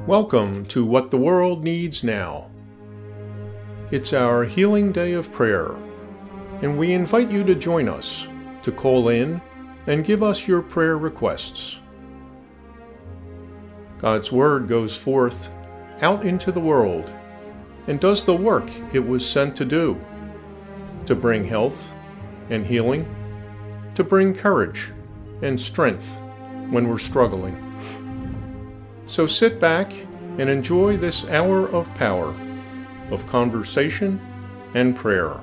Welcome to What the World Needs Now. It's our Healing Day of Prayer, and we invite you to join us to call in and give us your prayer requests. God's Word goes forth out into the world and does the work it was sent to do, to bring health and healing, to bring courage and strength when we're struggling. So sit back and enjoy this hour of power, of conversation and prayer.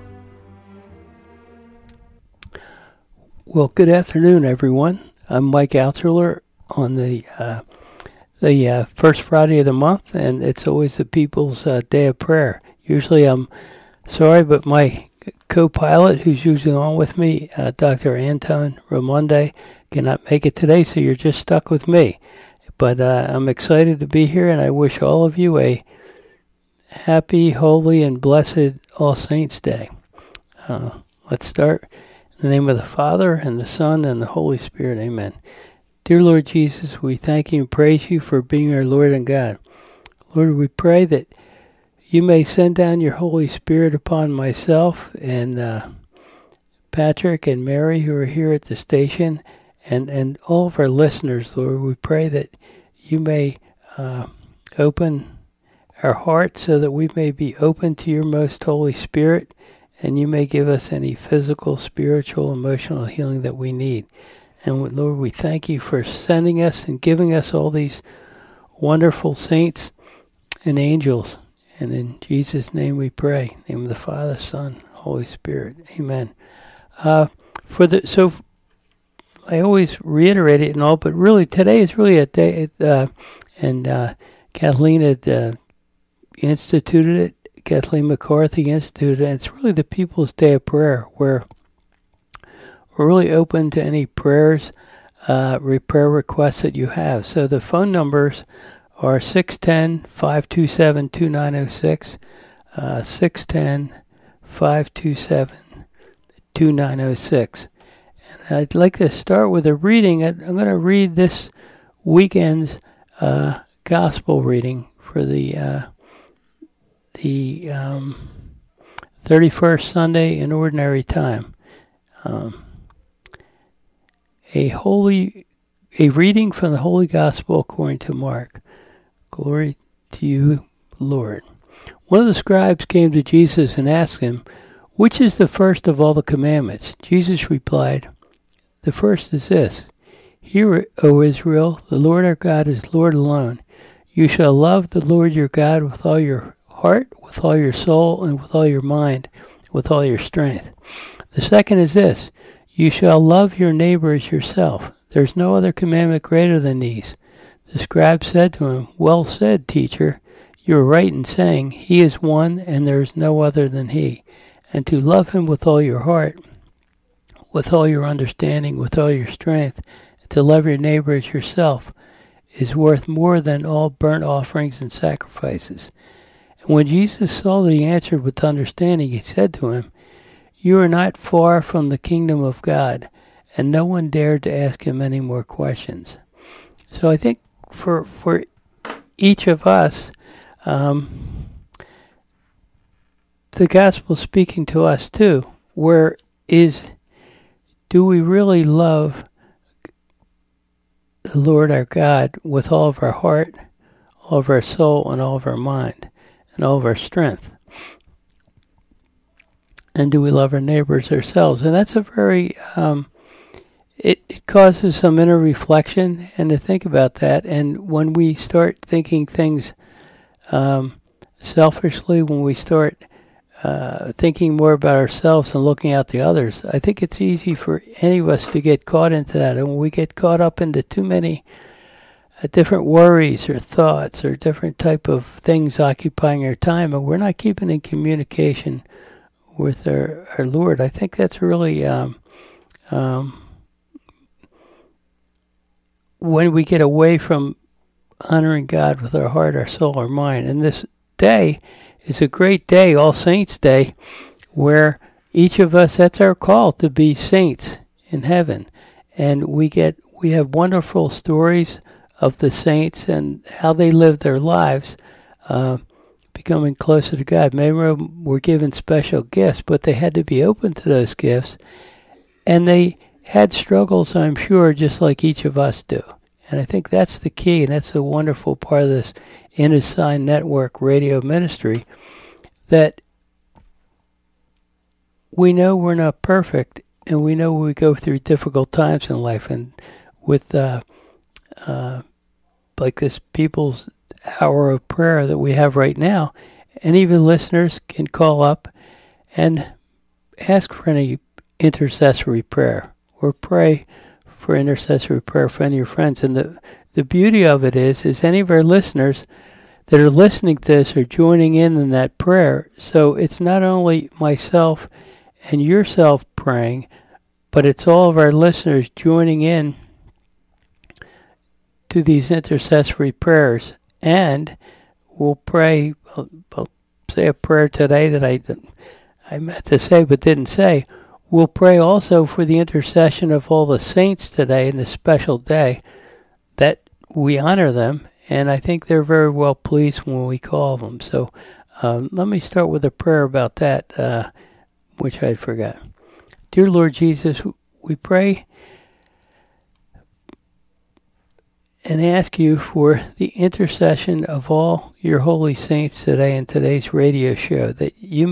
Well, good afternoon, everyone. I'm Mike Altschuler on the first Friday of the month, and it's always the People's Day of Prayer. Usually I'm sorry, but my co-pilot, who's usually on with me, Dr. Anton Ramonde, cannot make it today, so you're just stuck with me. But I'm excited to be here, and I wish all of you a happy, holy, and blessed All Saints' Day. Let's start. In the name of the Father, and the Son, and the Holy Spirit. Amen. Dear Lord Jesus, we thank you and praise you for being our Lord and God. Lord, we pray that you may send down your Holy Spirit upon myself and Patrick and Mary, who are here at the station, and all of our listeners, Lord. We pray that you may open our hearts so that we may be open to your most Holy Spirit, and you may give us any physical, spiritual, emotional healing that we need. And Lord, we thank you for sending us and giving us all these wonderful saints and angels. And in Jesus' name we pray. In the name of the Father, Son, Holy Spirit. Amen. So I always reiterate it and all, but really today is really a day, and Kathleen had instituted it. Kathleen McCarthy instituted it, and it's really the People's Day of Prayer, where we're really open to any prayers, prayer requests that you have. So the phone numbers are 610-527-2906, 610-527-2906. And I'd like to start with a reading. I'm going to read this weekend's gospel reading for the 31st Sunday in Ordinary Time. A reading from the Holy Gospel according to Mark. Glory to you, Lord. One of the scribes came to Jesus and asked him, "Which is the first of all the commandments?" Jesus replied, "The first is this: Hear, O Israel, the Lord our God is Lord alone. You shall love the Lord your God with all your heart, with all your soul, and with all your mind, with all your strength. The second is this: You shall love your neighbor as yourself. There's no other commandment greater than these." The scribe said to him, "Well said, teacher. You are right in saying, He is one, and there is no other than He. And to love Him with all your heart, with all your understanding, with all your strength, and to love your neighbor as yourself, is worth more than all burnt offerings and sacrifices." And when Jesus saw that he answered with understanding, he said to him, "You are not far from the kingdom of God." And no one dared to ask him any more questions. So I think for each of us, the gospel is speaking to us too. Do we really love the Lord our God with all of our heart, all of our soul, and all of our mind, and all of our strength? And do we love our neighbors ourselves? And that's a very, it causes some inner reflection and to think about that. And when we start thinking things selfishly, when we start thinking more about ourselves and looking out to others, I think it's easy for any of us to get caught into that. And when we get caught up into too many different worries or thoughts or different type of things occupying our time, and we're not keeping in communication with our Lord, I think that's really when we get away from honoring God with our heart, our soul, our mind. And this day is a great day, All Saints' Day, where each of us, that's our call to be saints in heaven. And we have wonderful stories of the saints and how they lived their lives, becoming closer to God. Many of them were given special gifts, but they had to be open to those gifts. And they had struggles, I'm sure, just like each of us do. And I think that's the key, and that's a wonderful part of this In His Sign Network radio ministry, that we know we're not perfect, and we know we go through difficult times in life. And with like this People's Hour of Prayer that we have right now, and even listeners can call up and ask for any intercessory prayer or pray for intercessory prayer for any of your friends. And the beauty of it is any of our listeners that are listening to this are joining in that prayer. So it's not only myself and yourself praying, but it's all of our listeners joining in to these intercessory prayers. And we'll pray, I'll say a prayer today that I meant to say but didn't say. We'll pray also for the intercession of all the saints today in this special day, that we honor them, and I think they're very well pleased when we call them. So let me start with a prayer about that, which I forgot. Dear Lord Jesus, we pray and ask you for the intercession of all your holy saints today in today's radio show, that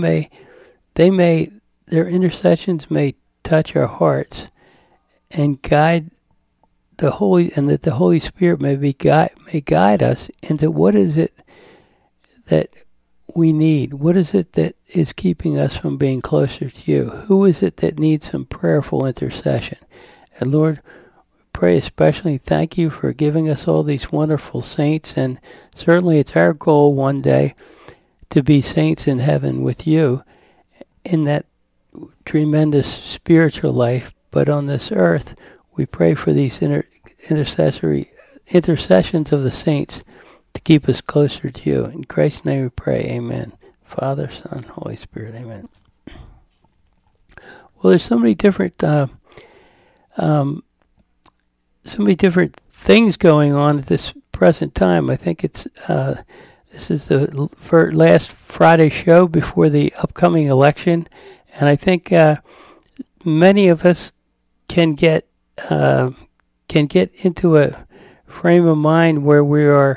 their intercessions may touch our hearts and guide that the Holy Spirit may guide us into what is it that we need. What is it that is keeping us from being closer to you? Who is it that needs some prayerful intercession? And Lord, pray especially, thank you for giving us all these wonderful saints, and certainly it's our goal one day to be saints in heaven with you in that tremendous spiritual life. But on this earth, we pray for these intercessions of the saints to keep us closer to you. In Christ's name we pray, amen. Father, Son, Holy Spirit, amen. Well, there's so many different things going on at this present time. I think it's this is the last Friday show before the upcoming election, and I think many of us can get into a frame of mind where we're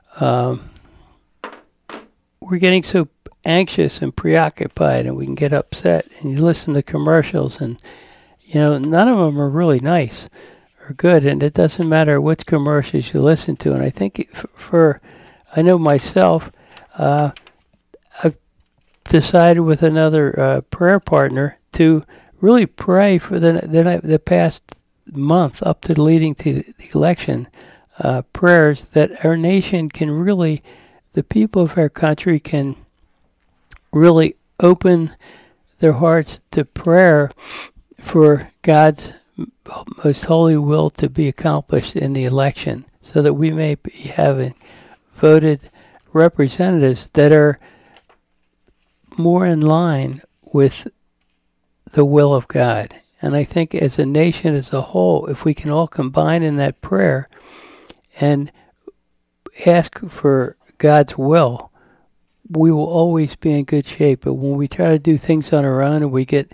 getting so anxious and preoccupied, and we can get upset. And you listen to commercials, and none of them are really nice or good, and it doesn't matter which commercials you listen to. And I think I know myself, I've decided with another prayer partner to really pray for the past month up to leading to the election, prayers that our nation can really, the people of our country can really open their hearts to prayer for God's most holy will to be accomplished in the election, so that we may be having voted representatives that are more in line with the will of God. And I think as a nation as a whole, if we can all combine in that prayer and ask for God's will, we will always be in good shape. But when we try to do things on our own and we get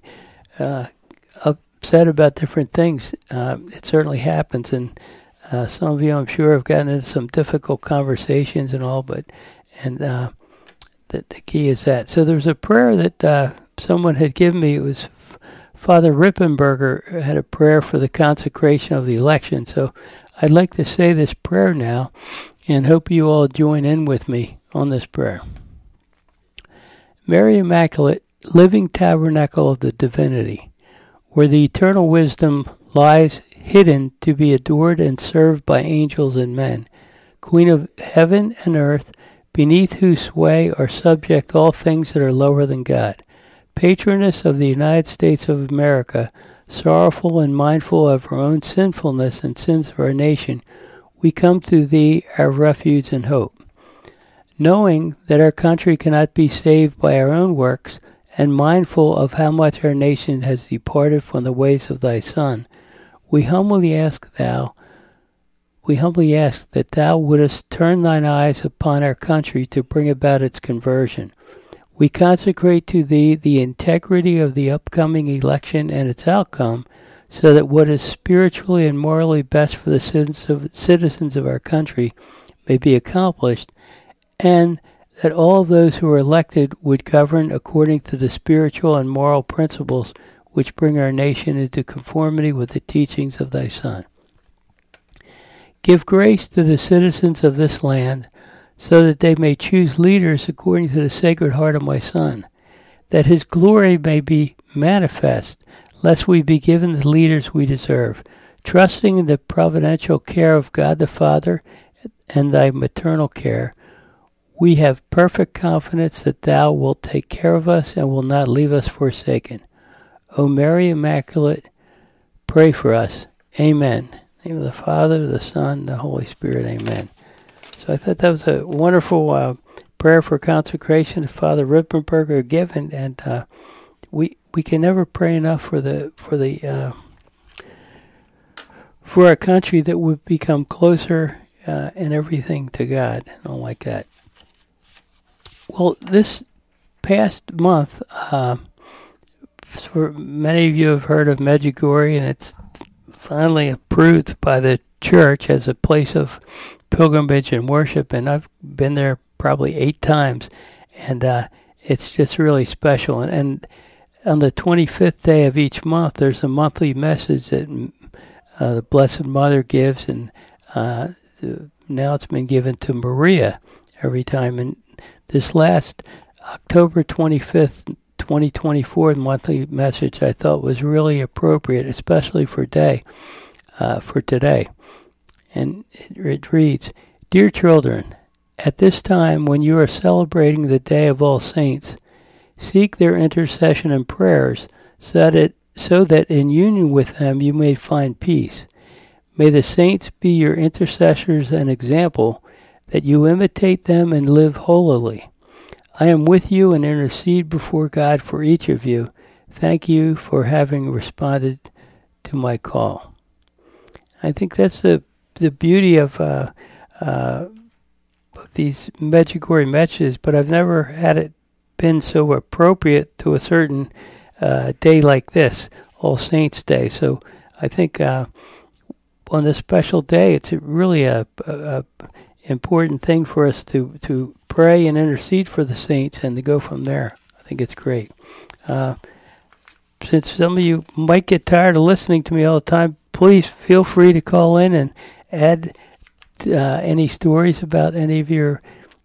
upset about different things, it certainly happens. And some of you, I'm sure, have gotten into some difficult conversations and all, but the key is that. So there's a prayer that someone had given me. It was Father Rippenberger had a prayer for the consecration of the election. So I'd like to say this prayer now and hope you all join in with me on this prayer. Mary Immaculate, living tabernacle of the divinity, where the eternal wisdom lies hidden to be adored and served by angels and men, Queen of heaven and earth, beneath whose sway are subject all things that are lower than God, patroness of the United States of America, sorrowful and mindful of our own sinfulness and sins of our nation, we come to thee, our refuge and hope. Knowing that our country cannot be saved by our own works, and mindful of how much our nation has departed from the ways of thy Son, we humbly ask we humbly ask that thou wouldest turn thine eyes upon our country to bring about its conversion. We consecrate to thee the integrity of the upcoming election and its outcome, so that what is spiritually and morally best for the citizens of our country may be accomplished, and that all those who are elected would govern according to the spiritual and moral principles which bring our nation into conformity with the teachings of thy Son. Give grace to the citizens of this land, so that they may choose leaders according to the Sacred Heart of my Son, that his glory may be manifest, lest we be given the leaders we deserve, trusting in the providential care of God the Father and thy maternal care. We have perfect confidence that thou wilt take care of us and will not leave us forsaken. O Mary Immaculate, pray for us. Amen. In the name of the Father, the Son, and the Holy Spirit. Amen. So I thought that was a wonderful prayer for consecration that Father Rippenberger given, and we can never pray enough for our country, that would become closer in everything to God, and all like that. Well, this past month, for many of you have heard of Medjugorje, and it's finally approved by the church as a place of pilgrimage and worship, and I've been there probably 8 times, and it's just really special. And on the 25th day of each month, there's a monthly message that the Blessed Mother gives, and now it's been given to Maria every time. And this last October 25th, 2024 monthly message I thought was really appropriate, especially for today. And it reads, Dear children, at this time when you are celebrating the Day of All Saints, seek their intercession and prayers, so that in union with them you may find peace. May the saints be your intercessors and example, that you imitate them and live holily. I am with you and intercede before God for each of you. Thank you for having responded to my call. I think that's the beauty of these Medjugorje messages, but I've never had it been so appropriate to a certain day like this, All Saints Day. So I think on this special day, it's really a important thing for us to pray and intercede for the saints and to go from there. I think it's great. Since some of you might get tired of listening to me all the time, please feel free to call in and add any stories about any of your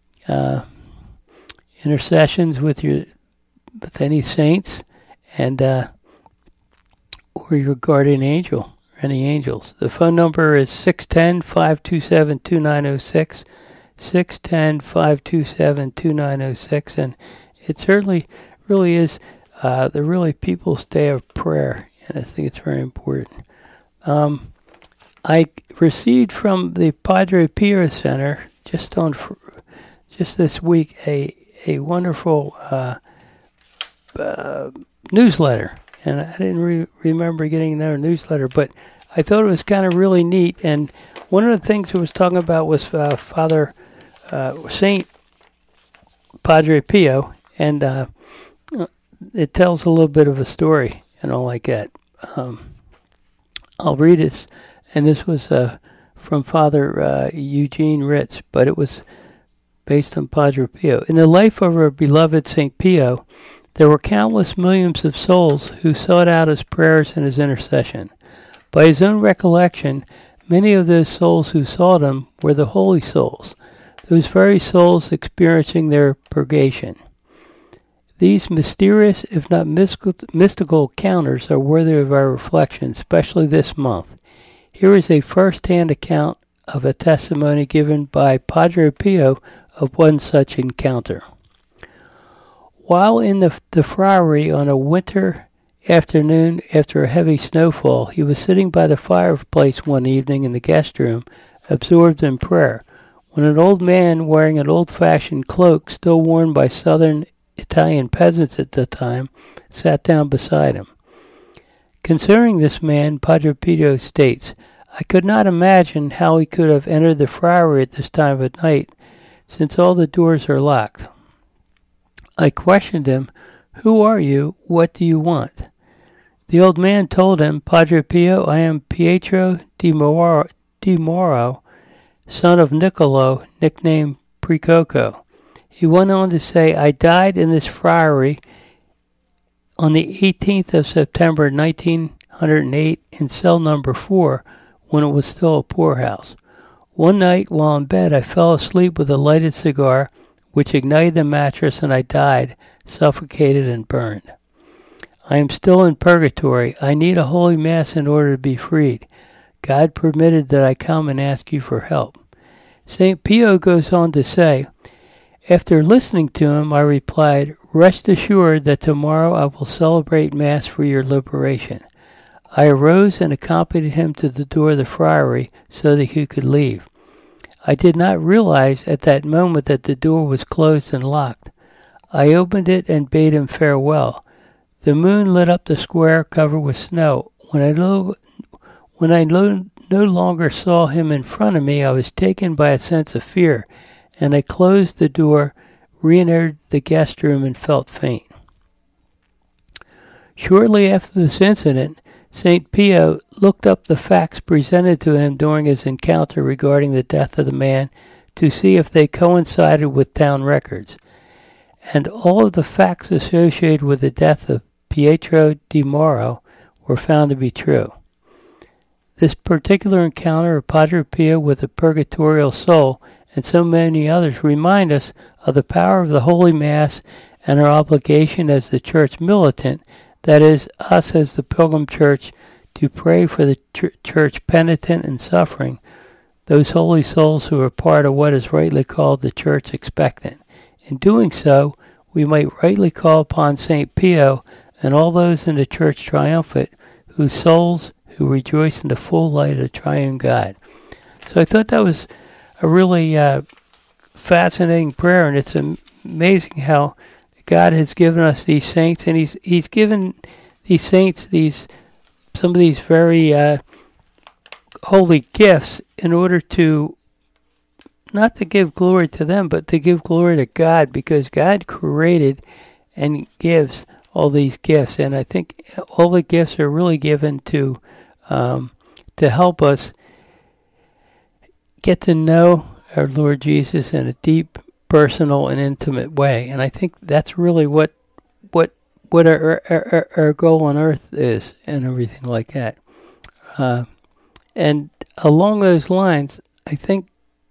intercessions with any saints, and or your guardian angel, or any angels. The phone number is 610-527-2906, 610-527-2906, and it certainly really is the really People's Day of Prayer, and I think it's very important. I received from the Padre Pio Center just this week a wonderful newsletter, and I didn't remember getting their newsletter, but I thought it was kind of really neat. And one of the things it was talking about was Father Saint Padre Pio, and it tells a little bit of a story and all like that. I'll read it, and this was from Father Eugene Ritz, but it was based on Padre Pio. In the life of our beloved St. Pio, there were countless millions of souls who sought out his prayers and his intercession. By his own recollection, many of those souls who sought him were the holy souls, those very souls experiencing their purgation. These mysterious, if not mystical encounters are worthy of our reflection, especially this month. Here is a first-hand account of a testimony given by Padre Pio of one such encounter. While in the friary on a winter afternoon after a heavy snowfall, he was sitting by the fireplace one evening in the guest room, absorbed in prayer, when an old man wearing an old-fashioned cloak still worn by southern Italian peasants at the time sat down beside him. Concerning this man, Padre Pio states, I could not imagine how he could have entered the friary at this time of night, since all the doors are locked. I questioned him, "Who are you? What do you want?" The old man told him, "Padre Pio, I am Pietro di Moro, son of Niccolo, nicknamed Precoco." He went on to say, "I died in this friary on the 18th of September 1908 in cell number 4, when it was still a poorhouse. One night while in bed I fell asleep with a lighted cigar, which ignited the mattress, and I died, suffocated and burned. I am still in purgatory. I need a holy mass in order to be freed. God permitted that I come and ask you for help." St. Pio goes on to say, "After listening to him, I replied, 'Rest assured that tomorrow I will celebrate Mass for your liberation.' I arose and accompanied him to the door of the friary so that he could leave. I did not realize at that moment that the door was closed and locked. I opened it and bade him farewell. The moon lit up the square covered with snow. When I no longer saw him in front of me, I was taken by a sense of fear, and I closed the door, re-entered the guest room, and felt faint." Shortly after this incident, St. Pio looked up the facts presented to him during his encounter regarding the death of the man to see if they coincided with town records, and all of the facts associated with the death of Pietro di Moro were found to be true. This particular encounter of Padre Pio with the purgatorial soul and so many others remind us of the power of the Holy Mass and our obligation as the Church militant, that is, us as the Pilgrim Church, to pray for the Church penitent and suffering, those holy souls who are part of what is rightly called the Church expectant. In doing so, we might rightly call upon St. Pio and all those in the Church triumphant, whose souls who rejoice in the full light of the triune God. So I thought that was a really fascinating prayer, and it's amazing how God has given us these saints, and He's given these saints some of these very holy gifts in order to not to give glory to them, but to give glory to God, because God created and gives all these gifts, and I think all the gifts are really given to help us get to know our Lord Jesus in a deep, personal, and intimate way. And I think that's really what our goal on earth is, and everything like that. And along those lines, I think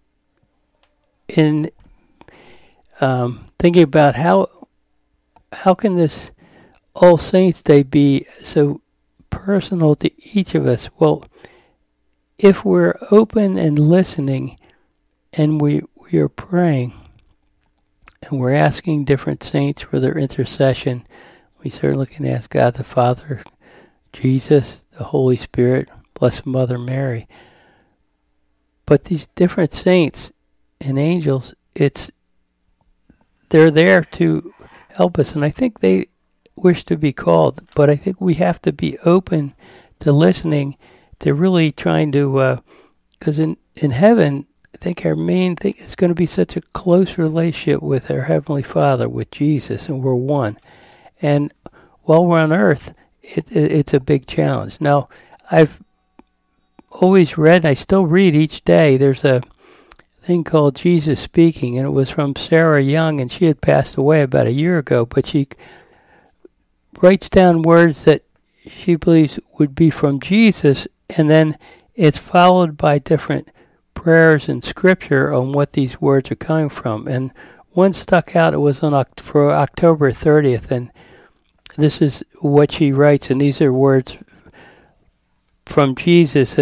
in thinking about how can this All Saints Day be so personal to each of us? Well, if we're open and listening, and we are praying, and we're asking different saints for their intercession, we certainly can ask God the Father, Jesus, the Holy Spirit, Blessed Mother Mary. But these different saints and angels, they're there to help us, and I think they wish to be called, but I think we have to be open to listening, to really trying to, because in heaven, I think our main thing is going to be such a close relationship with our Heavenly Father, with Jesus, and we're one. And while we're on earth, it's a big challenge. Now, I've always read, and I still read each day, there's a thing called Jesus Speaking, and it was from Sarah Young, and she had passed away about a year ago, but she writes down words that she believes would be from Jesus, and then it's followed by different prayers and scripture on what these words are coming from. And one stuck out. It was for October 30th, and this is what she writes, and these are words from Jesus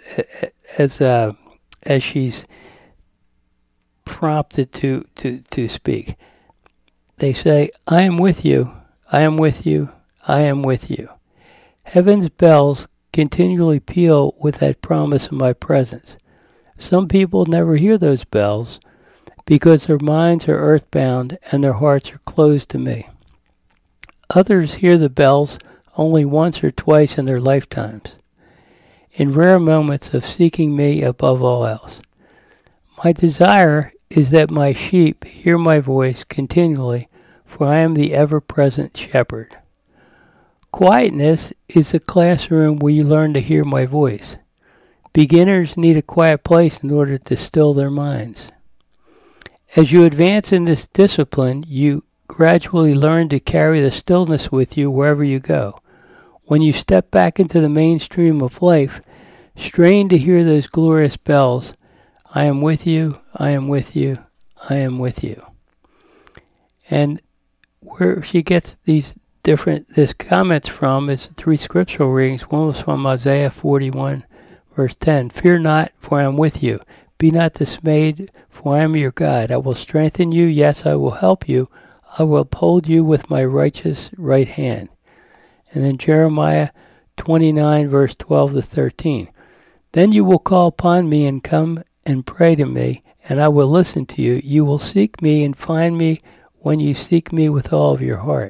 as she's prompted to speak. They say, "I am with you, I am with you, I am with you. Heaven's bells continually peal with that promise of my presence. Some people never hear those bells because their minds are earthbound and their hearts are closed to me. Others hear the bells only once or twice in their lifetimes. in rare moments of seeking me above all else. My desire is that my sheep hear my voice continually, for I am the ever-present shepherd. Quietness is a classroom where you learn to hear my voice. Beginners need a quiet place in order to still their minds. As you advance in this discipline, you gradually learn to carry the stillness with you wherever you go. When you step back into the mainstream of life, strain to hear those glorious bells, I am with you, I am with you, I am with you. And where she gets these comments from is 3 scriptural readings. One was from Isaiah 41, verse 10. Fear not, for I am with you. Be not dismayed, for I am your God. I will strengthen you. Yes, I will help you. I will uphold you with my righteous right hand. And then Jeremiah 29, verse 12 to 13. Then you will call upon me and come and pray to me, and I will listen to you. You will seek me and find me when you seek me with all of your heart.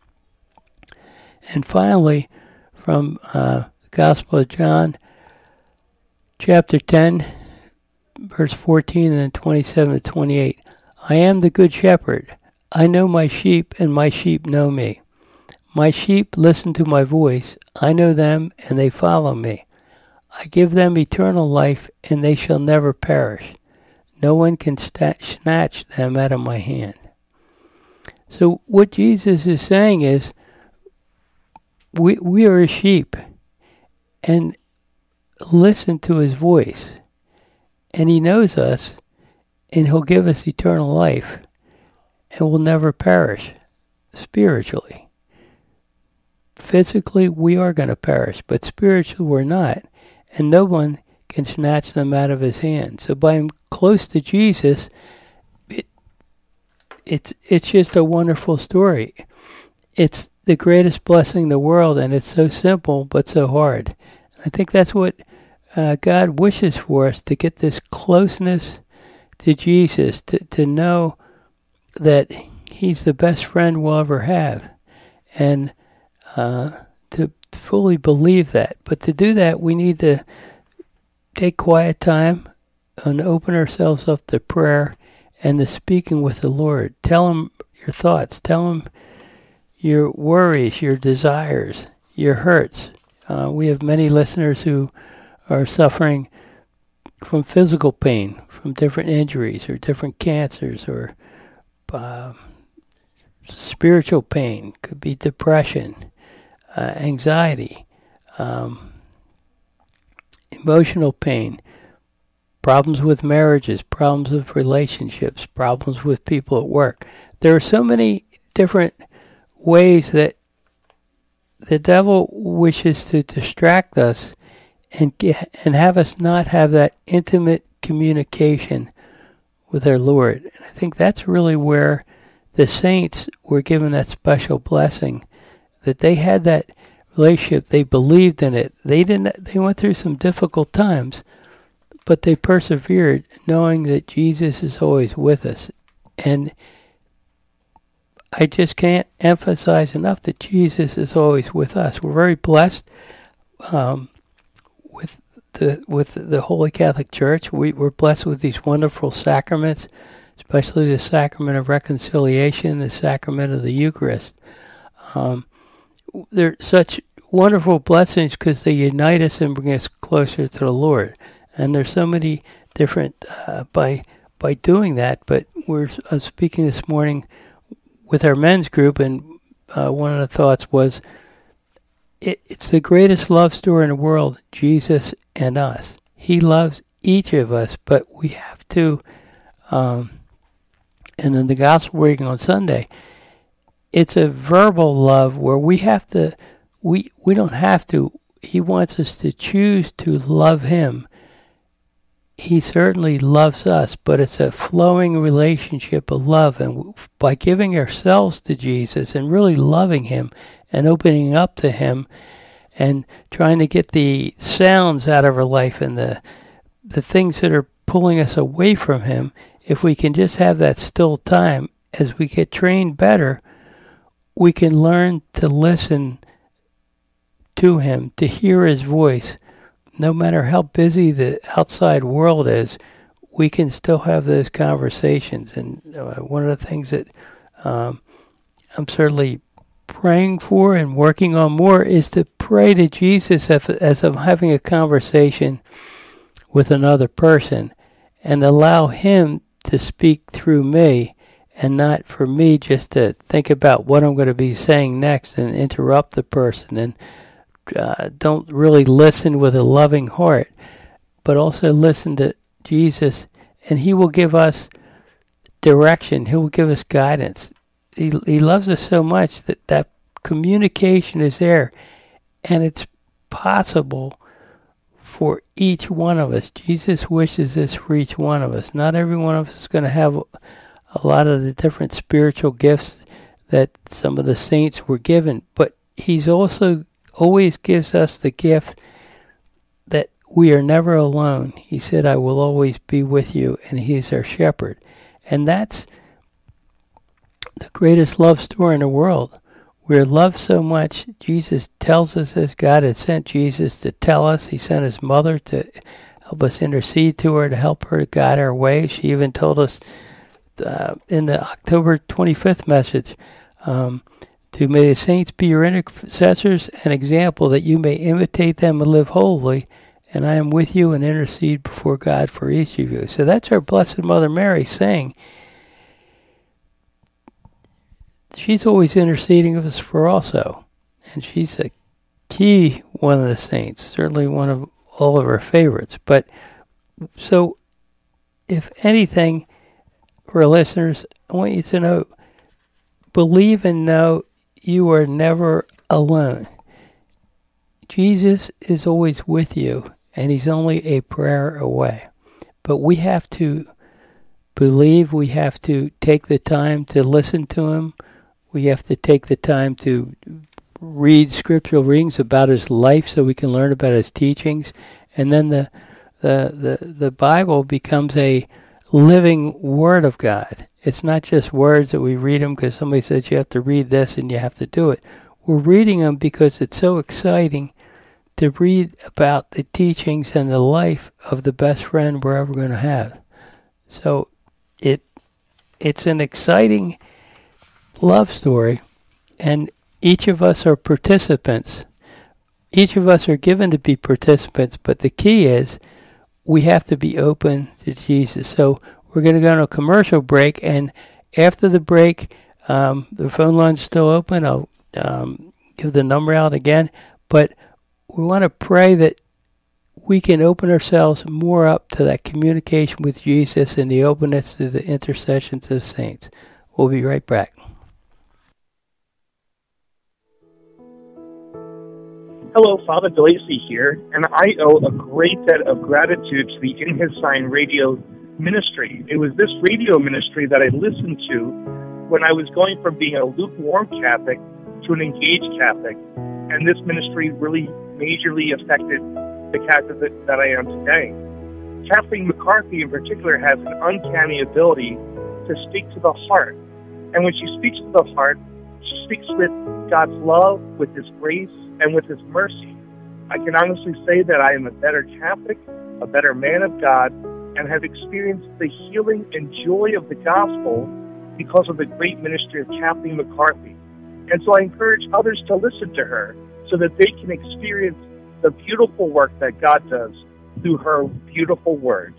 And finally, from the Gospel of John, chapter 10, verse 14 and then 27 to 28. I am the good shepherd. I know my sheep, and my sheep know me. My sheep listen to my voice. I know them, and they follow me. I give them eternal life, and they shall never perish. No one can snatch them out of my hand. So what Jesus is saying is, we are his sheep, and listen to his voice. And he knows us, and he'll give us eternal life, and we'll never perish spiritually. Physically, we are going to perish, but spiritually, we're not. And no one can snatch them out of his hand. So by being close to Jesus, it's just a wonderful story. It's the greatest blessing in the world, and it's so simple but so hard. I think that's what God wishes for us, to get this closeness to Jesus, to know that he's the best friend we'll ever have, and to fully believe that. But to do that, we need to take quiet time and open ourselves up to prayer and to speaking with the Lord. Tell him your thoughts. Tell him your worries, your desires, your hurts. We have many listeners who are suffering from physical pain, from different injuries or different cancers, or spiritual pain. Could be depression, anxiety, emotional pain, problems with marriages, problems with relationships, problems with people at work. There are so many different ways that the devil wishes to distract us and have us not have that intimate communication with our Lord. And I think that's really where the saints were given that special blessing, that they had that relationship. They believed in it. They went through some difficult times, but they persevered, knowing that Jesus is always with us. And I just can't emphasize enough that Jesus is always with us. We're very blessed with the Holy Catholic Church. We're blessed with these wonderful sacraments, especially the sacrament of reconciliation, the sacrament of the Eucharist. They're such wonderful blessings because they unite us and bring us closer to the Lord. And there's so many different by doing that. But we're speaking this morning with our men's group, and one of the thoughts was, it's the greatest love story in the world, Jesus and us. He loves each of us, but we have to, and in the gospel reading on Sunday, it's a verbal love where we have to, we don't have to, he wants us to choose to love him. He certainly loves us, but it's a flowing relationship of love. And by giving ourselves to Jesus and really loving him and opening up to him and trying to get the sounds out of our life and the things that are pulling us away from him, if we can just have that still time, as we get trained better, we can learn to listen to him, to hear his voice no matter how busy the outside world is, we can still have those conversations. And one of the things that I'm certainly praying for and working on more is to pray to Jesus as I'm having a conversation with another person, and allow him to speak through me, and not for me just to think about what I'm going to be saying next and interrupt the person, and don't really listen with a loving heart, but also listen to Jesus, and he will give us direction. He will give us guidance. He loves us so much that communication is there, and it's possible for each one of us. Jesus wishes this for each one of us. Not every one of us is going to have a lot of the different spiritual gifts that some of the saints were given, but he's also always gives us the gift that we are never alone. He said, I will always be with you, and he's our shepherd. And that's the greatest love story in the world. We're loved so much. Jesus tells us as God had sent Jesus to tell us. He sent his mother to help us intercede to her, to help her to guide our way. She even told us in the October 25th message, to may the saints be your intercessors and example, that you may imitate them and live holy, and I am with you and intercede before God for each of you. So that's our Blessed Mother Mary saying, she's always interceding of us for also. And she's a key one of the saints, certainly one of all of our favorites. But so, if anything, for listeners, I want you to know, believe and know you are never alone. Jesus is always with you, and he's only a prayer away. But we have to believe, we have to take the time to listen to him. We have to take the time to read scriptural readings about his life so we can learn about his teachings. And then the Bible becomes a living Word of God. It's not just words that we read them because somebody says you have to read this and you have to do it. We're reading them because it's so exciting to read about the teachings and the life of the best friend we're ever going to have. So it's an exciting love story, and each of us are participants. Each of us are given to be participants, but the key is we have to be open to Jesus. So we're going to go on a commercial break, and after the break, the phone line's still open. I'll give the number out again, but we want to pray that we can open ourselves more up to that communication with Jesus and the openness to the intercessions of the saints. We'll be right back. Hello, Father DeLacy here, and I owe a great debt of gratitude to the In His Sign radio ministry. It was this radio ministry that I listened to when I was going from being a lukewarm Catholic to an engaged Catholic, and this ministry really majorly affected the Catholic that I am today. Kathleen McCarthy in particular has an uncanny ability to speak to the heart, and when she speaks to the heart, she speaks with God's love, with His grace, and with His mercy. I can honestly say that I am a better Catholic, a better man of God, and have experienced the healing and joy of the gospel because of the great ministry of Kathleen McCarthy. And so I encourage others to listen to her so that they can experience the beautiful work that God does through her beautiful words.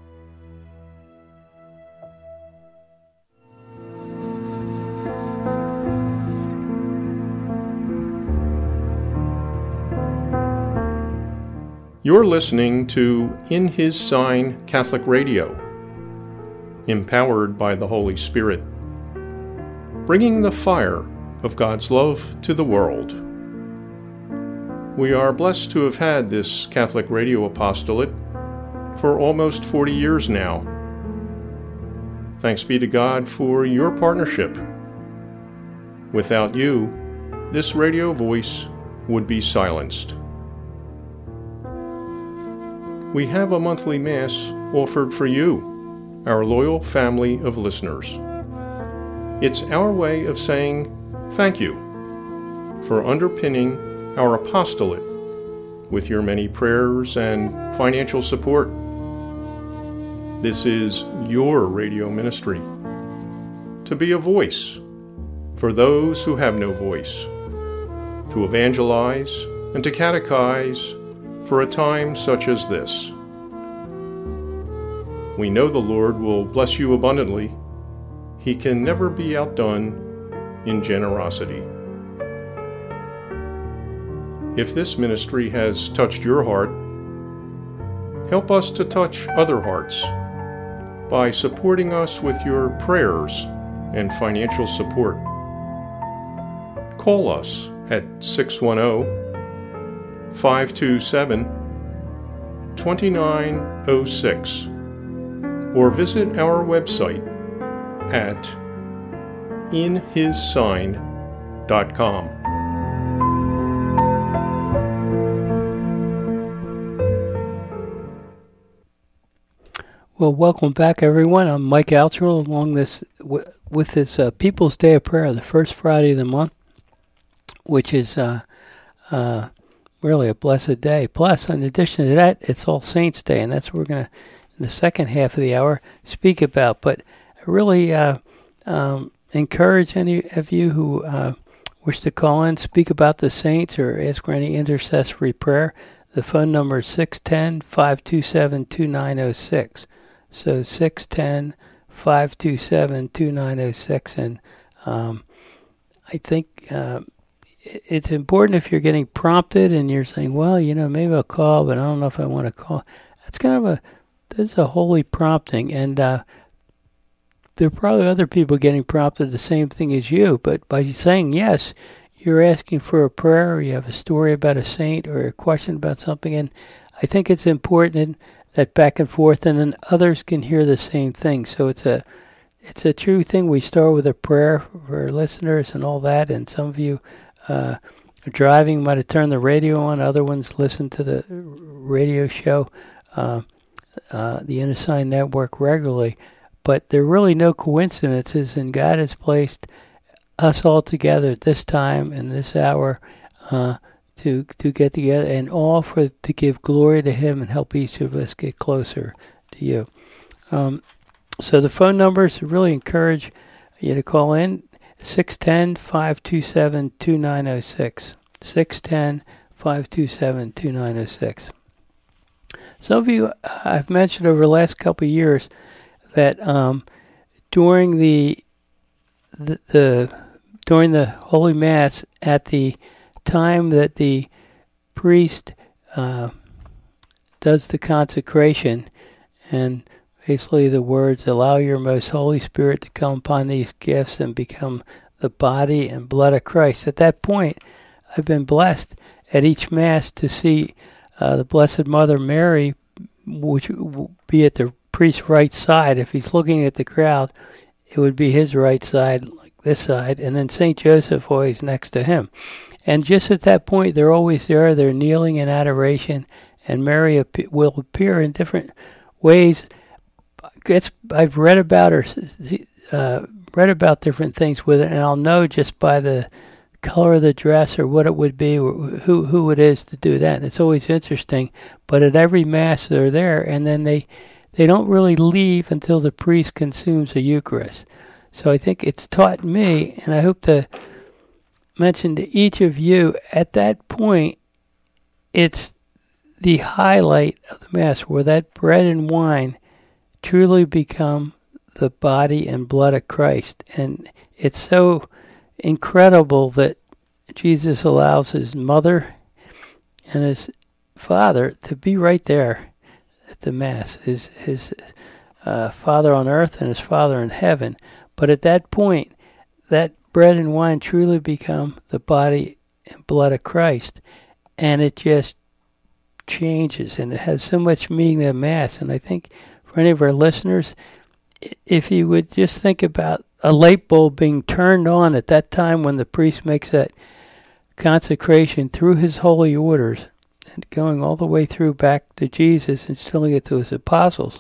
You're listening to In His Sign Catholic Radio, empowered by the Holy Spirit, bringing the fire of God's love to the world. We are blessed to have had this Catholic radio apostolate for almost 40 years now. Thanks be to God for your partnership. Without you, this radio voice would be silenced. We have a monthly Mass offered for you, our loyal family of listeners. It's our way of saying thank you for underpinning our apostolate with your many prayers and financial support. This is your radio ministry, to be a voice for those who have no voice, to evangelize and to catechize for a time such as this. We know the Lord will bless you abundantly. He can never be outdone in generosity. If this ministry has touched your heart, help us to touch other hearts by supporting us with your prayers and financial support. Call us at 610-527-2906 or visit our website at inhissign.com. Well, welcome back, everyone. I'm Mike Altrell along with this People's Day of Prayer, the first Friday of the month, which is really a blessed day. Plus, in addition to that, it's All Saints' Day, and that's what we're going to, in the second half of the hour, speak about. But I really encourage any of you who wish to call in, speak about the saints, or ask for any intercessory prayer. The phone number is 610-527-2906. So 610-527-2906. And I think it's important if you're getting prompted and you're saying, well, maybe I'll call, but I don't know if I want to call. That's this is a holy prompting. And there are probably other people getting prompted the same thing as you. But by saying yes, you're asking for a prayer, or you have a story about a saint, or a question about something. And I think it's important that back and forth, and then others can hear the same thing. So it's a true thing. We start with a prayer for our listeners and all that, and some of you are driving, might have turned the radio on. Other ones listen to the radio show, the Inner Network, regularly. But there are really no coincidences, and God has placed us all together at this time and this hour to get together, and all to give glory to Him and help each of us get closer to you. So the phone numbers, really encourage you to call in, 610-527-2906, 610-527-2906. Some of you, I've mentioned over the last couple of years that during the Holy Mass, at the time that the priest does the consecration, and basically the words, allow your most Holy Spirit to come upon these gifts and become the body and blood of Christ. At that point, I've been blessed at each Mass to see the Blessed Mother Mary, which will be at the priest's right side. If he's looking at the crowd, it would be his right side, like this side, and then St. Joseph always next to him. And just at that point, they're always there. They're kneeling in adoration, and Mary will appear in different ways. I've read about her, read about different things with it, and I'll know just by the color of the dress or what it would be, or who it is to do that. And it's always interesting. But at every Mass, they're there, and then they don't really leave until the priest consumes the Eucharist. So I think it's taught me, and I hope to mention to each of you, at that point, it's the highlight of the Mass, where that bread and wine truly become the body and blood of Christ. And it's so incredible that Jesus allows his mother and his father to be right there at the Mass, his Father on earth and his Father in heaven. But at that point, that bread and wine truly become the body and blood of Christ, and it just changes, and it has so much meaning to Mass. And I think for any of our listeners, if you would just think about a light bulb being turned on at that time when the priest makes that consecration through his holy orders, and going all the way through back to Jesus, instilling it to his apostles,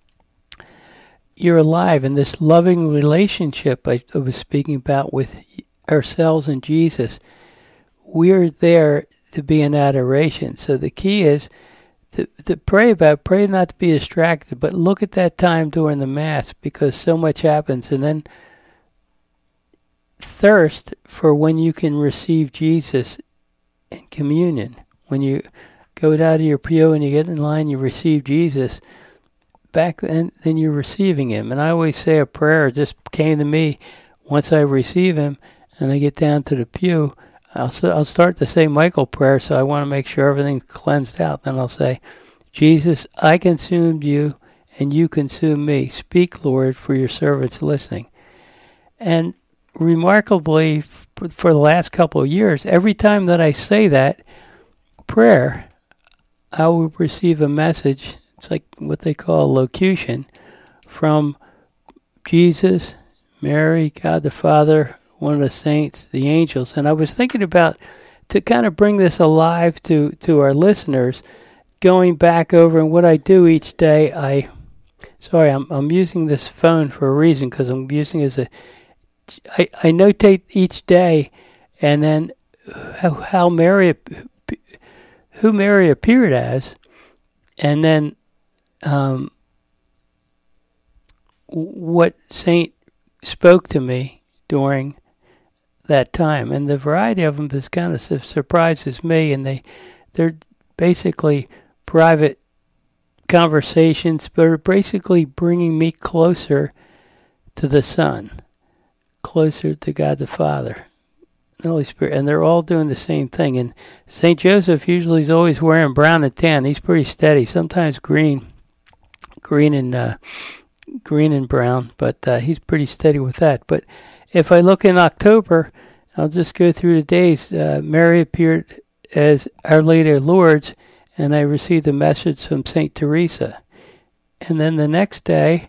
you're alive in this loving relationship I was speaking about with ourselves and Jesus. We're there to be in adoration. So the key is to pray not to be distracted, but look at that time during the Mass, because so much happens. And then thirst for when you can receive Jesus in communion. When you go out of your pew and you get in line, you receive Jesus. Back then you're receiving him. And I always say a prayer just came to me once I receive him and I get down to the pew. I'll start to say Michael prayer, so I want to make sure everything's cleansed out. Then I'll say, Jesus, I consumed you and you consume me. Speak, Lord, for your servant's listening. And remarkably, for the last couple of years, every time that I say that prayer, I will receive a message. It's like what they call a locution from Jesus, Mary, God the Father, one of the saints, the angels. And I was thinking about, to kind of bring this alive to our listeners, going back over and what I do each day. I'm using this phone for a reason, because I'm using it as I notate each day, and then who Mary appeared as, and then what saint spoke to me during that time. And the variety of them is kind of surprises me, and they're basically private conversations, but are basically bringing me closer to the Son, closer to God the Father, the Holy Spirit, and they're all doing the same thing. And St. Joseph usually is always wearing brown and tan. He's pretty steady, sometimes green and brown, but he's pretty steady with that. But if I look in October, I'll just go through the days. Mary appeared as Our Lady of Lourdes, and I received a message from St. Teresa. And then the next day,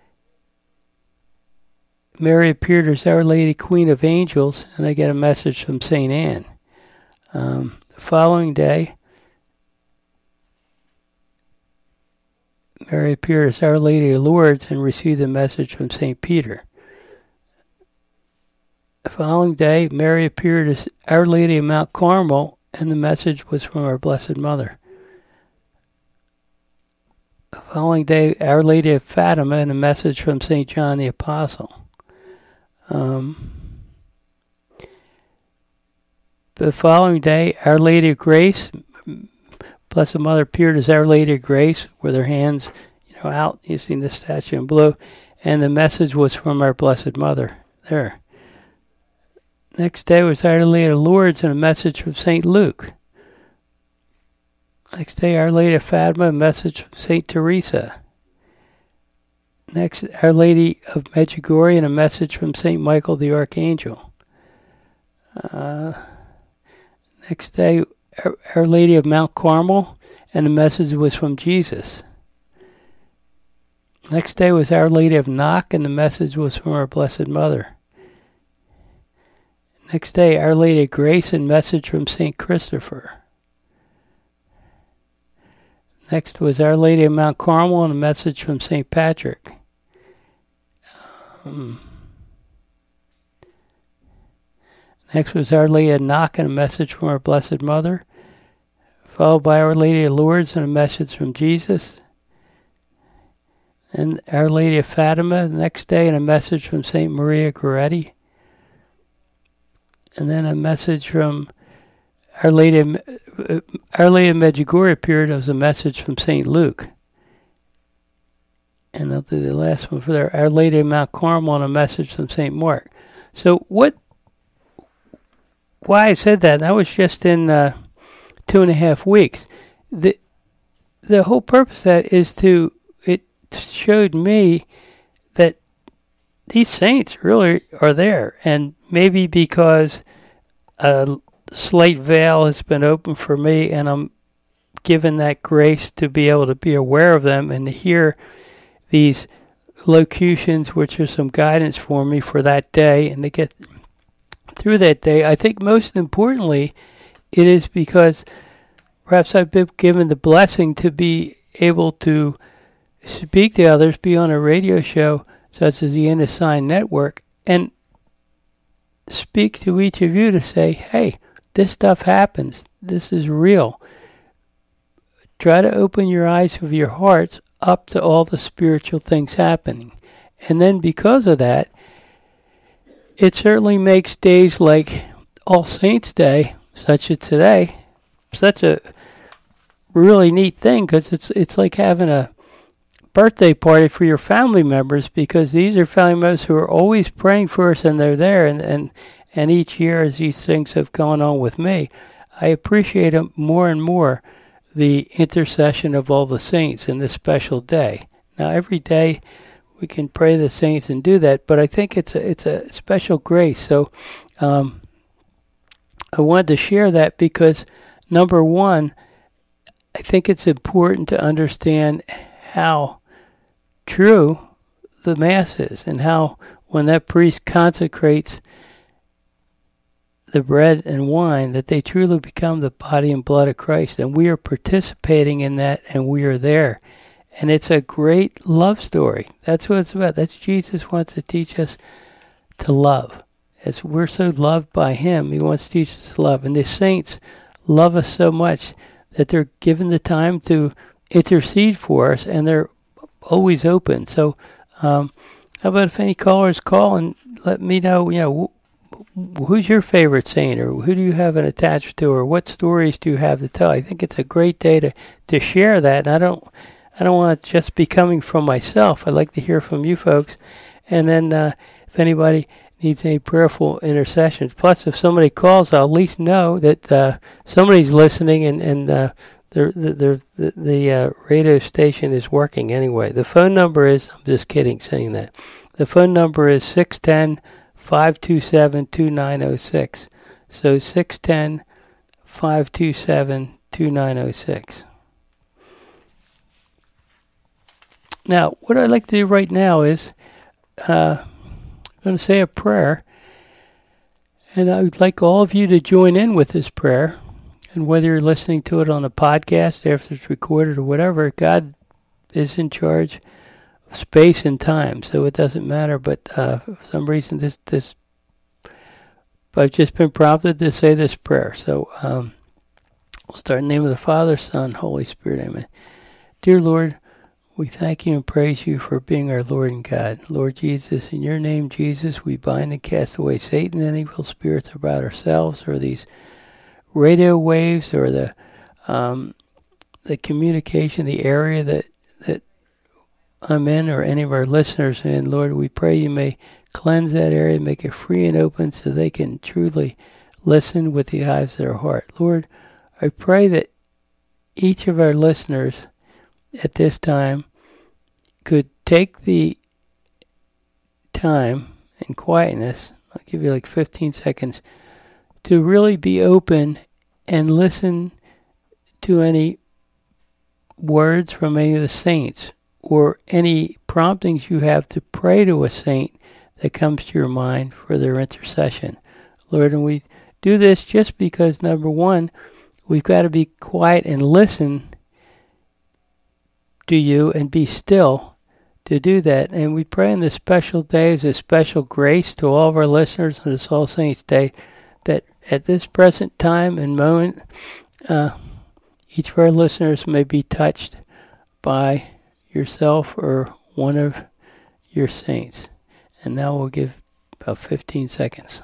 Mary appeared as Our Lady Queen of Angels, and I get a message from St. Anne. The following day, Mary appeared as Our Lady of Lourdes and received a message from St. Peter. The following day, Mary appeared as Our Lady of Mount Carmel, and the message was from our Blessed Mother. The following day, Our Lady of Fatima, and a message from St. John the Apostle. The following day, Our Lady of Grace, Blessed Mother appeared as Our Lady of Grace with her hands, out. You've seen the statue in blue, and the message was from our Blessed Mother there. Next day was Our Lady of Lourdes and a message from St. Luke. Next day, Our Lady of Fatima, a message from St. Teresa. Next, Our Lady of Medjugorje and a message from St. Michael the Archangel. Next day, Our Lady of Mount Carmel, and the message was from Jesus. Next day was Our Lady of Knock, and the message was from our Blessed Mother. Next day, Our Lady of Grace, and message from St. Christopher. Next was Our Lady of Mount Carmel, and a message from St. Patrick. Next was Our Lady of Knock, and a message from our Blessed Mother, followed by Our Lady of Lourdes and a message from Jesus, and Our Lady of Fatima the next day, and a message from St. Maria Goretti, and then a message from Our Lady of Medjugorje appeared as a message from St. Luke. And I'll do the last one for there. Our Lady of Mount Carmel and a message from St. Mark. So why I said that was just in 2.5 weeks. The whole purpose of that is it showed me that these saints really are there. And maybe because a slight veil has been opened for me, and I'm given that grace to be able to be aware of them and to hear these locutions, which are some guidance for me for that day, and to get through that day. I think most importantly, it is because perhaps I've been given the blessing to be able to speak to others, be on a radio show such as the Inner Sign Network, and speak to each of you to say, hey, this stuff happens. this is real. Try to open your eyes of your hearts up to all the spiritual things happening. And then because of that, it certainly makes days like All Saints Day, such as today, such a really neat thing, because it's like having a birthday party for your family members, because these are family members who are always praying for us, and they're there. And each year, as these things have gone on with me, I appreciate more and more the intercession of all the saints in this special day. Now, every day we can pray the saints and do that, but I think it's a special grace. So I wanted to share that because, number one, I think it's important to understand how true the Mass is, and how when that priest consecrates the bread and wine, that they truly become the body and blood of Christ, and we are participating in that, and we are there. And it's a great love story. That's what it's about. That's Jesus wants to teach us to love. As we're so loved by him, he wants to teach us to love. And the saints love us so much that they're given the time to intercede for us, and they're always open. So how about if any callers call and let me know, who's your favorite saint, or who do you have an attachment to, or what stories do you have to tell? I think it's a great day to share that. And I don't want to just be coming from myself. I'd like to hear from you folks. And then if anybody needs any prayerful intercessions, plus if somebody calls, I'll at least know that somebody's listening, and the radio station is working anyway. The phone number is, I'm just kidding saying that. The phone number is 610-527-2906. So 610-527-2906. Now, what I'd like to do right now is I'm going to say a prayer, and I would like all of you to join in with this prayer. And whether you're listening to it on a podcast, after it's recorded, or whatever, God is in charge of space and time, so it doesn't matter. But for some reason, this I've just been prompted to say this prayer. So we'll start in the name of the Father, Son, Holy Spirit. Amen. Dear Lord, we thank you and praise you for being our Lord and God. Lord Jesus, in your name, Jesus, we bind and cast away Satan and evil spirits about ourselves, or these radio waves, or the communication, the area that I'm in, or any of our listeners in. Lord, we pray you may cleanse that area, make it free and open, so they can truly listen with the eyes of their heart. Lord, I pray that each of our listeners at this time could take the time and quietness, I'll give you like 15 seconds, to really be open and listen to any words from any of the saints, or any promptings you have to pray to a saint that comes to your mind for their intercession. Lord, and we do this just because, number one, we've got to be quiet and listen to you and be still to do that. And we pray on this special day as a special grace to all of our listeners on this All Saints Day, that at this present time and moment, each of our listeners may be touched by yourself or one of your saints. And now we'll give about 15 seconds.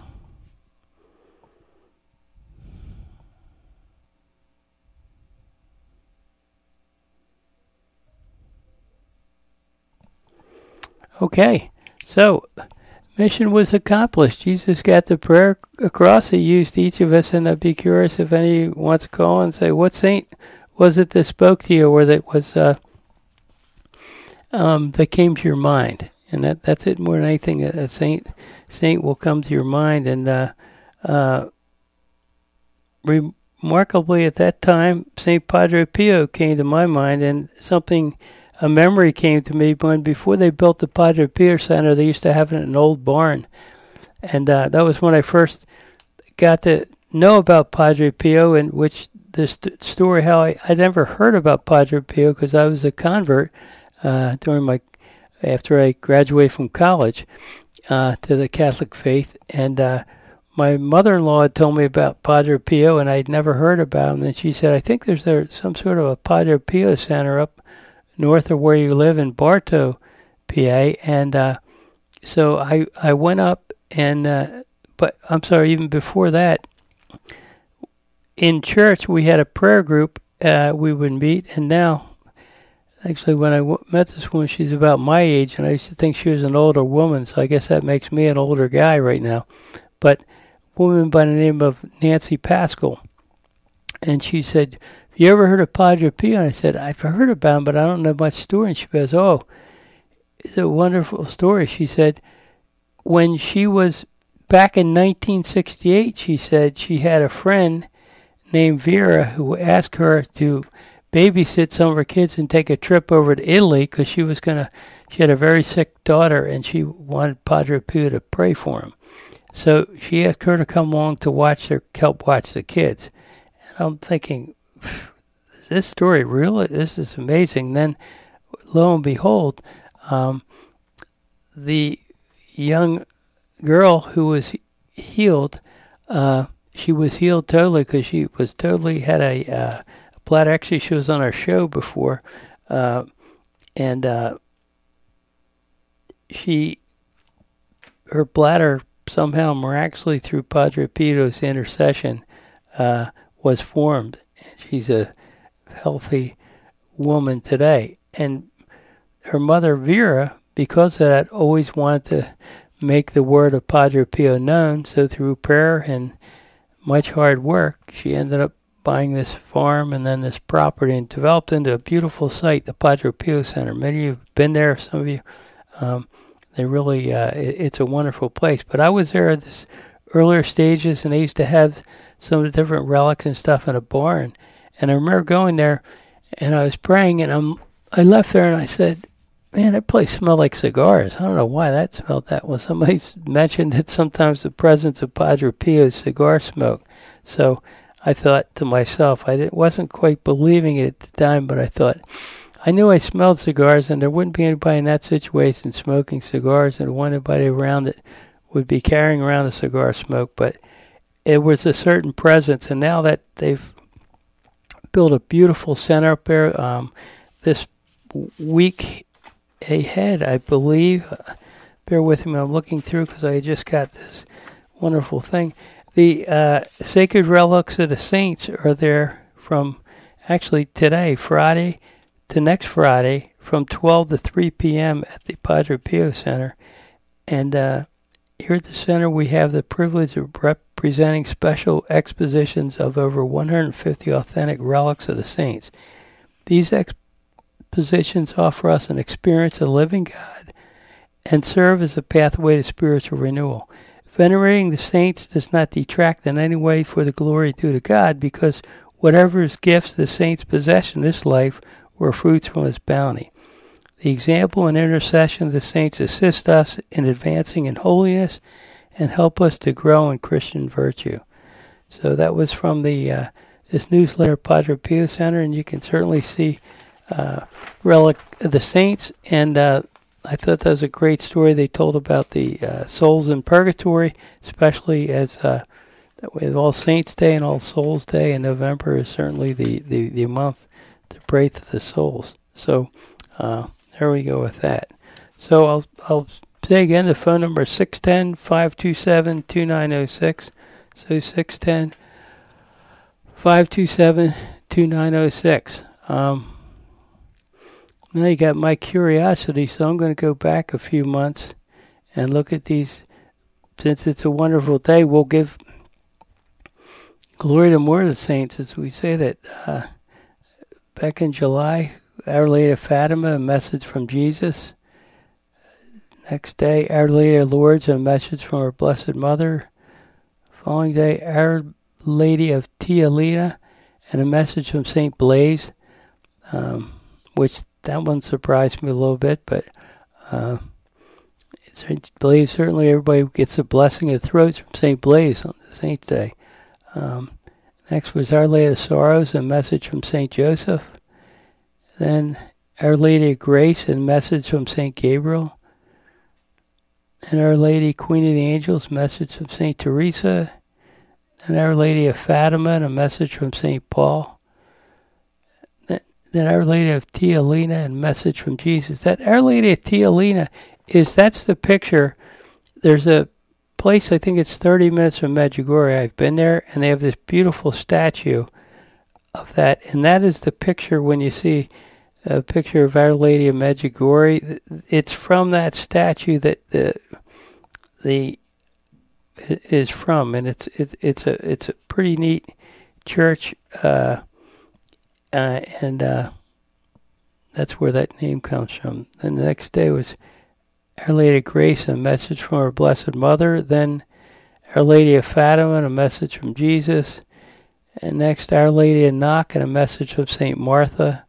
Okay, so mission was accomplished. Jesus got the prayer across. He used each of us, and I'd be curious if any wants to call and say, what saint was it that spoke to you, or that was that came to your mind? And that's it. More than anything, a saint will come to your mind. And remarkably, at that time, Saint Padre Pio came to my mind, and a memory came to me when, before they built the Padre Pio Center, they used to have it in an old barn. And that was when I first got to know about Padre Pio, in which this story, how I never heard about Padre Pio because I was a convert after I graduated from college to the Catholic faith. And my mother-in-law had told me about Padre Pio, and I'd never heard about him. And she said, I think there's some sort of a Padre Pio center up north of where you live in Bartow, PA. And so I went up, and but I'm sorry, even before that, in church we had a prayer group. We would meet, and now, actually, when I met this woman, she's about my age, and I used to think she was an older woman, so I guess that makes me an older guy right now. But a woman by the name of Nancy Pascal, and she said, have you ever heard of Padre Pio? And I said, I've heard about him, but I don't know much story. And she goes, oh, it's a wonderful story. She said, when she was back in 1968, she said she had a friend named Vera who asked her to babysit some of her kids and take a trip over to Italy because she had a very sick daughter and she wanted Padre Pio to pray for him. So she asked her to come along to help watch the kids. And I'm thinking, is this story real? This is amazing. Then, lo and behold, the young girl who was healed, she was healed totally because she was totally had a bladder. Actually, she was on our show before, and her bladder somehow miraculously through Padre Pio's intercession was formed, and she's a healthy woman today. And her mother Vera, because of that, always wanted to make the word of Padre Pio known. So through prayer and much hard work, she ended up buying this farm and then this property and developed into a beautiful site, the Padre Pio Center. Many of you have been there, some of you. They really, it's a wonderful place. But I was there at this earlier stages, and they used to have some of the different relics and stuff in a barn. And I remember going there, and I was praying, and I left there, and I said, man, that place smelled like cigars. I don't know why that smelled that way. Somebody mentioned that sometimes the presence of Padre Pio is cigar smoke. So I thought to myself, wasn't quite believing it at the time, but I thought, I knew I smelled cigars, and there wouldn't be anybody in that situation smoking cigars, and anybody around it would be carrying around the cigar smoke. But it was a certain presence, and now that they've built a beautiful center up there, this week ahead, I believe, bear with me, I'm looking through because I just got this wonderful thing. The Sacred Relics of the Saints are there from actually today, Friday, to next Friday from 12 to 3 p.m. at the Padre Pio Center. And here at the center, we have the privilege of representing special expositions of over 150 authentic relics of the saints. These expositions offer us an experience of living God and serve as a pathway to spiritual renewal. Venerating the saints does not detract in any way for the glory due to God, because whatever gifts the saints possess in this life were fruits from his bounty. The example and intercession of the saints assist us in advancing in holiness and help us to grow in Christian virtue. So that was from the this newsletter, Padre Pio Center, and you can certainly see relic of the saints. And I thought that was a great story they told about the souls in purgatory, especially as with All Saints Day and All Souls Day in November is certainly the month to pray to the souls. So there we go with that. So I'll say again, the phone number is 610-527-2906. So 610-527-2906. Now you got my curiosity, so I'm going to go back a few months and look at these. Since it's a wonderful day, we'll give glory to more of the saints, as we say that. Back in July, Our Lady of Fatima, a message from Jesus. Next day, Our Lady of Lourdes, a message from her Blessed Mother. Following day, Our Lady of Tialina, and a message from St. Blaise, which that one surprised me a little bit, but St. Blaise, certainly everybody gets a blessing of the throats from St. Blaise on the Saint's Day. Next was Our Lady of Sorrows, a message from St. Joseph. Then Our Lady of Grace, a message from St. Gabriel. and Our Lady, Queen of the Angels, message from St. Teresa, and Our Lady of Fatima, and a message from St. Paul. Then Our Lady of Tia Lena, and a message from Jesus. That Our Lady of Tia Lena that's the picture. There's a place, I think it's 30 minutes from Medjugorje. I've been there, and they have this beautiful statue of that, and that is the picture when you see a picture of Our Lady of Medjugorje. It's from that statue that the is from, and it's a pretty neat church, and that's where that name comes from. Then the next day was Our Lady of Grace, a message from her Blessed Mother. Then Our Lady of Fatima, and a message from Jesus. And next, Our Lady of Knock, and a message from St. Martha.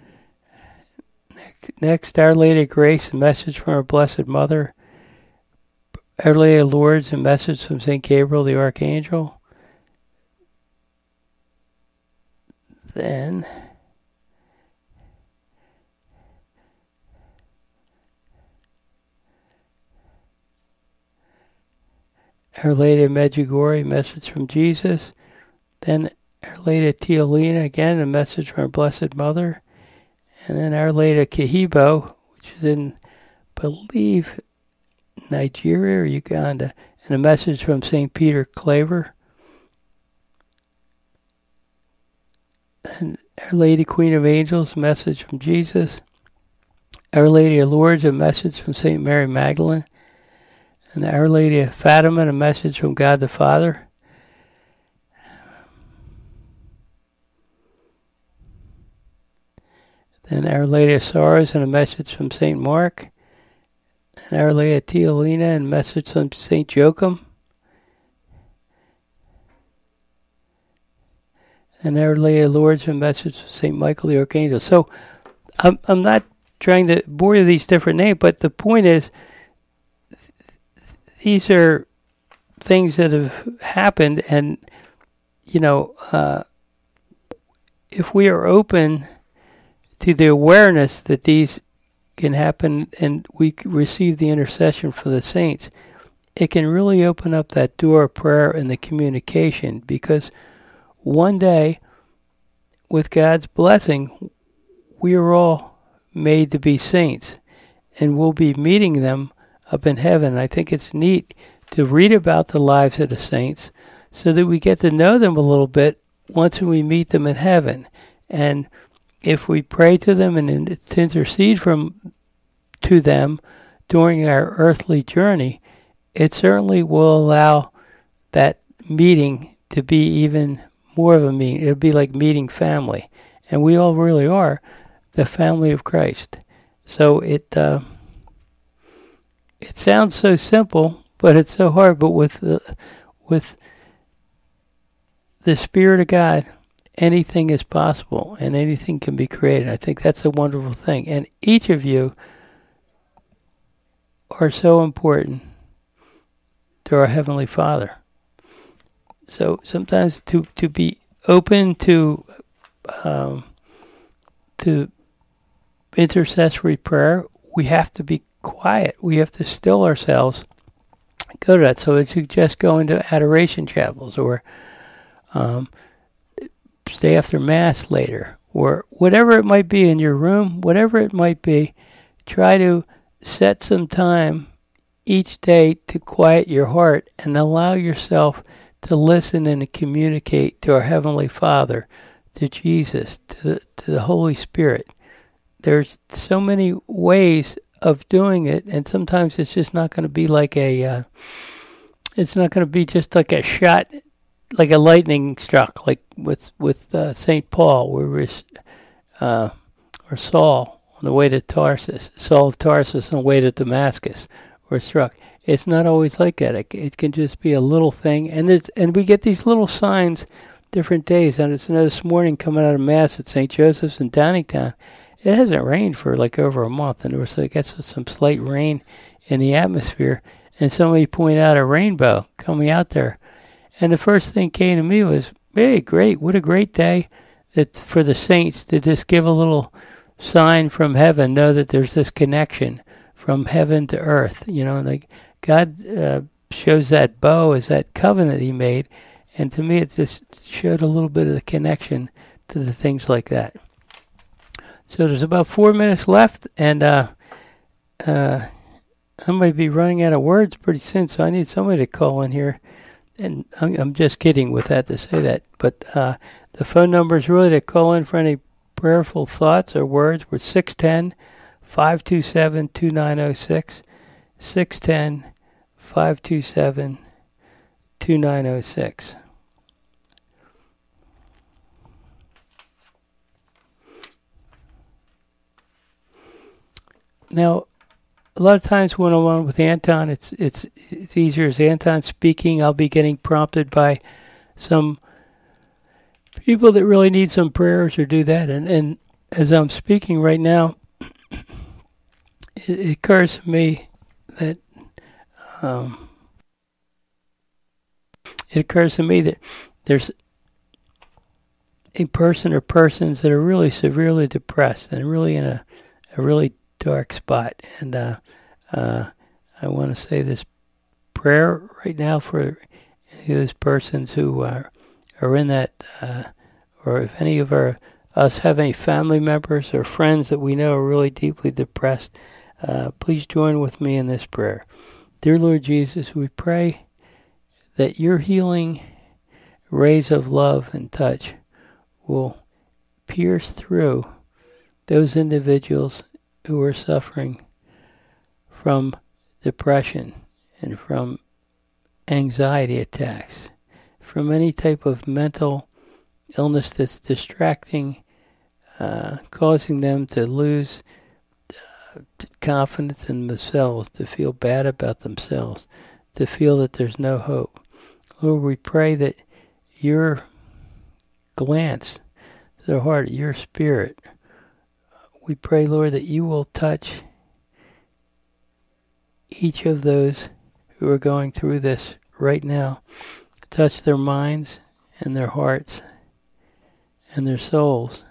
Next, Our Lady of Grace, a message from her Blessed Mother. Our Lady of Lourdes, a message from St. Gabriel the Archangel. Then Our Lady of Medjugorje, message from Jesus. Then Our Lady of Tia Lena, again, a message from her Blessed Mother. And then Our Lady of Kihibo, which is in, I believe, Nigeria or Uganda, and a message from St. Peter Claver. And Our Lady, Queen of Angels, a message from Jesus. Our Lady of Lourdes, a message from St. Mary Magdalene. And Our Lady of Fatima, a message from God the Father. Then Our Lady of Sorrows, and a message from St. Mark. And Our Lady of Tia Lena, and a message from St. Joachim. And Our Lady of Lourdes, a message from St. Michael the Archangel. So I'm not trying to bore you with these different names, but the point is, these are things that have happened, and, if we are open to the awareness that these can happen and we receive the intercession for the saints, it can really open up that door of prayer and the communication, because one day, with God's blessing, we are all made to be saints, and we'll be meeting them up in heaven. I think it's neat to read about the lives of the saints so that we get to know them a little bit once we meet them in heaven. And if we pray to them and intercede to them during our earthly journey, it certainly will allow that meeting to be even more of a meeting. It'll be like meeting family. And we all really are the family of Christ. So it sounds so simple, but it's so hard. But with the Spirit of God, anything is possible and anything can be created. I think that's a wonderful thing. And each of you are so important to our Heavenly Father. So sometimes to be open to intercessory prayer, we have to be quiet. We have to still ourselves. Go to that. So I suggest going to adoration chapels, or stay after Mass later, or whatever it might be in your room, whatever it might be. Try to set some time each day to quiet your heart and allow yourself to listen and to communicate to our Heavenly Father, to Jesus, to the Holy Spirit. There's so many ways of doing it, and sometimes it's just not going to be like it's not going to be just like a shot, like a lightning struck, like with St. Paul, or Saul on the way to Tarsus, Saul of Tarsus on the way to Damascus, were struck. It's not always like that. It can just be a little thing, and we get these little signs different days. And it's this morning coming out of Mass at St. Joseph's in Downingtown. It hasn't rained for like over a month, and there was, I guess, some slight rain in the atmosphere. And somebody pointed out a rainbow coming out there, and the first thing came to me was, "Hey, great! What a great day that for the saints to just give a little sign from heaven, know that there's this connection from heaven to earth. Like God shows that bow as that covenant he made, and to me it just showed a little bit of the connection to the things like that. So there's about 4 minutes left, and I might be running out of words pretty soon, so I need somebody to call in here. And I'm just kidding with that to say that, but the phone number is really to call in for any prayerful thoughts or words. We're 610-527-2906, 610-527-2906. Now, a lot of times when I'm on with Anton, it's easier. As Anton's speaking, I'll be getting prompted by some people that really need some prayers or do that. And as I'm speaking right now, it occurs to me that there's a person or persons that are really severely depressed and really in a really dark spot, and I want to say this prayer right now for any of those persons who are in that, or if any of us have any family members or friends that we know are really deeply depressed, please join with me in this prayer. Dear Lord Jesus, we pray that your healing rays of love and touch will pierce through those individuals who are suffering from depression and from anxiety attacks, from any type of mental illness that's distracting, causing them to lose confidence in themselves, to feel bad about themselves, to feel that there's no hope. Lord, we pray that your glance to their heart, your spirit, we pray, Lord, that you will touch each of those who are going through this right now. Touch their minds and their hearts and their souls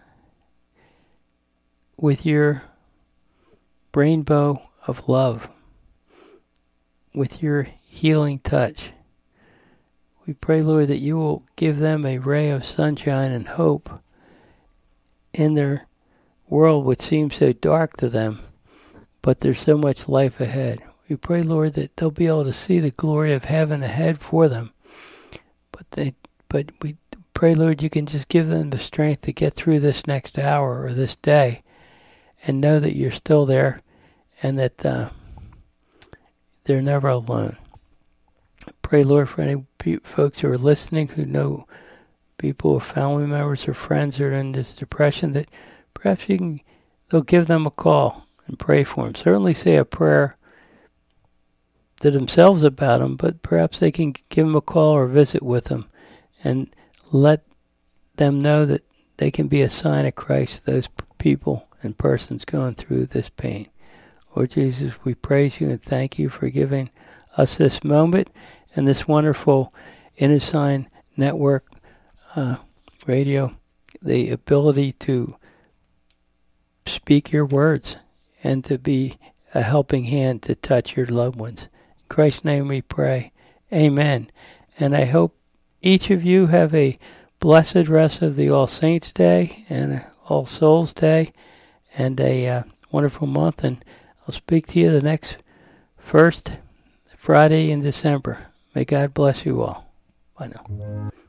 with your rainbow of love, with your healing touch. We pray, Lord, that you will give them a ray of sunshine and hope in their world which seems so dark to them, but there's so much life ahead. We pray, Lord, that they'll be able to see the glory of heaven ahead for them. But we pray, Lord, you can just give them the strength to get through this next hour or this day and know that you're still there and that they're never alone. I pray, Lord, for any folks who are listening who know people or family members or friends who are in this depression, that perhaps they'll give them a call and pray for them. Certainly say a prayer to themselves about them, but perhaps they can give them a call or visit with them and let them know that they can be a sign of Christ to those people and persons going through this pain. Lord Jesus, we praise you and thank you for giving us this moment and this wonderful InnerSign Network radio, the ability to speak your words and to be a helping hand to touch your loved ones. In Christ's name we pray. Amen. And I hope each of you have a blessed rest of the All Saints Day and All Souls Day and a wonderful month. And I'll speak to you the next first Friday in December. May God bless you all. Bye now.